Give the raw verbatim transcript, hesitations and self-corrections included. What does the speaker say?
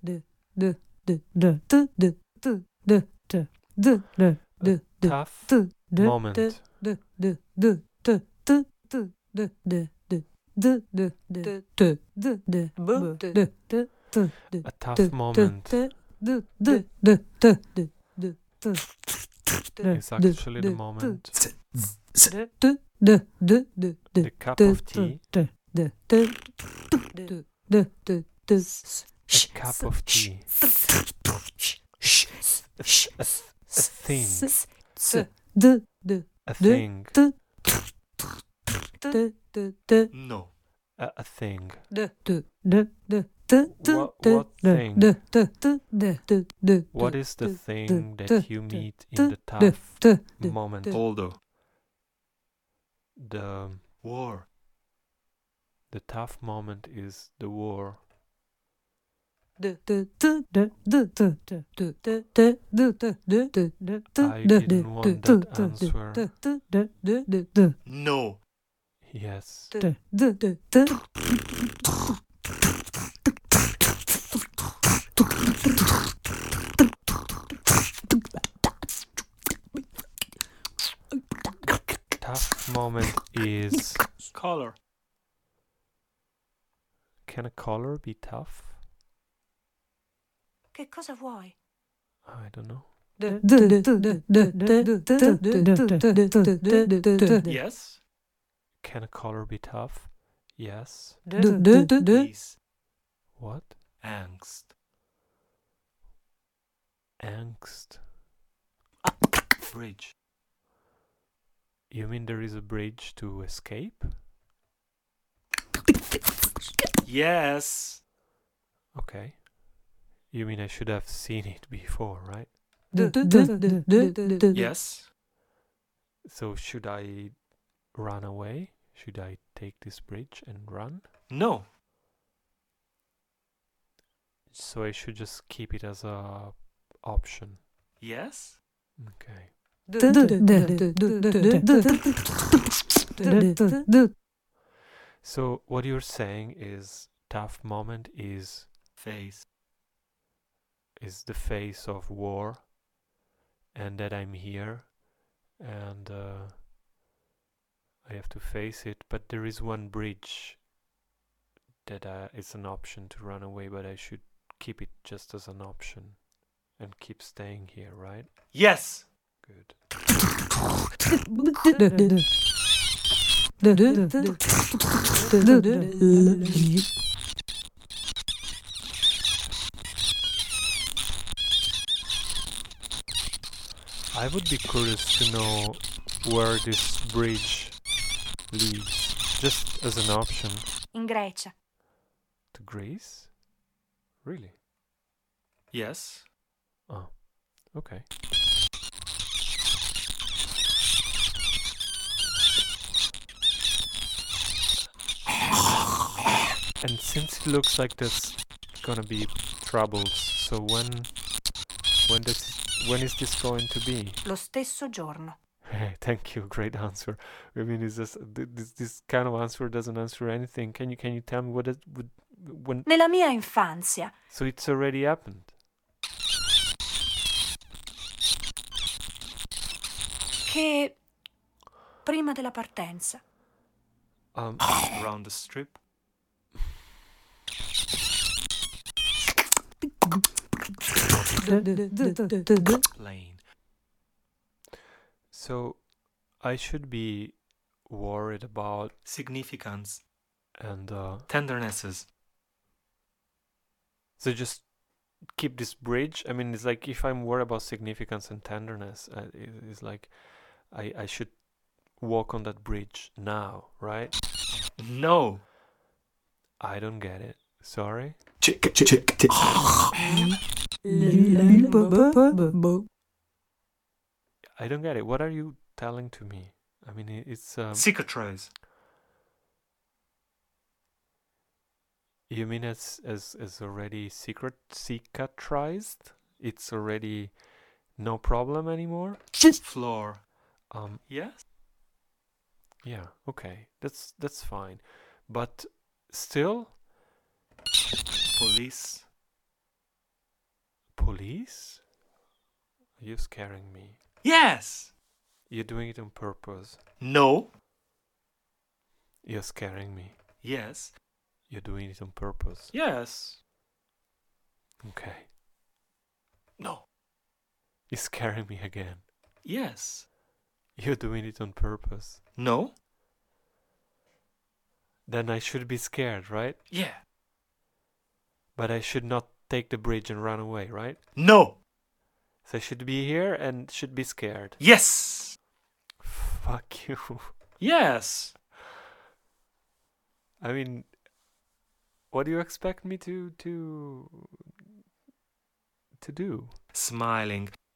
tough moment. A tough moment is actually the moment. The cup of tea. A cup of tea. A, a, a thing. A thing. No. A, a thing. What, what thing? What is the thing that you meet in the tough moment? Older. The War. the tough moment is the war. I didn't want that answer. No. Yes. Tough moment is... Color. Can a color be tough? Che cosa vuoi? I don't know. Yes. Can a color be tough? Yes. Peace. What? Angst. Angst. Bridge. You mean there is a bridge to escape? Yes. Okay. You mean I should have seen it before, right? Yes. So should I run away? Should I take this bridge and run? No. So I should just keep it as a option. Yes. Okay. So what you're saying is tough moment is Face. is the face of war, and that I'm here and uh, I have to face it, but there is one bridge that uh, is an option to run away, but I should keep it just as an option and keep staying here, right? Yes. Good. I would be curious to know where this bridge leads, just as an option. In Grecia. To Greece? Really? Yes. Oh, okay. And since it looks like there's gonna be troubles, so when when does when is this going to be? Lo stesso giorno. Thank you, great answer. I mean, is this this this kind of answer doesn't answer anything? Can you can you tell me what it would when? Nella mia infanzia. So it's already happened. Che prima della partenza. Um, Around the strip. Lane. So I should be worried about Significance. and uh, Tendernesses. so just keep this bridge. I mean, it's like if I'm worried about significance and tenderness, uh, it, it's like I I should walk on that bridge now, right? No. I don't get it. Sorry. Chick, chick, chick, chick. I don't get it. What are you telling to me? I mean, it, it's um, Cicatrice. you mean as as as already secret cicatrized? It's already no problem anymore? Floor. Um Yes. yeah, okay. That's that's fine. But still Police. police? You're scaring me. Yes. You're doing it on purpose. No. You're scaring me. Yes. You're doing it on purpose. Yes. Okay. No. You're scaring me again. Yes. You're doing it on purpose. No. Then I should be scared, right? Yeah. But I should not take the bridge and run away, right? No. So I should be here and should be scared. Yes. Fuck you. Yes. I mean, what do you expect me to to to do? Smiling.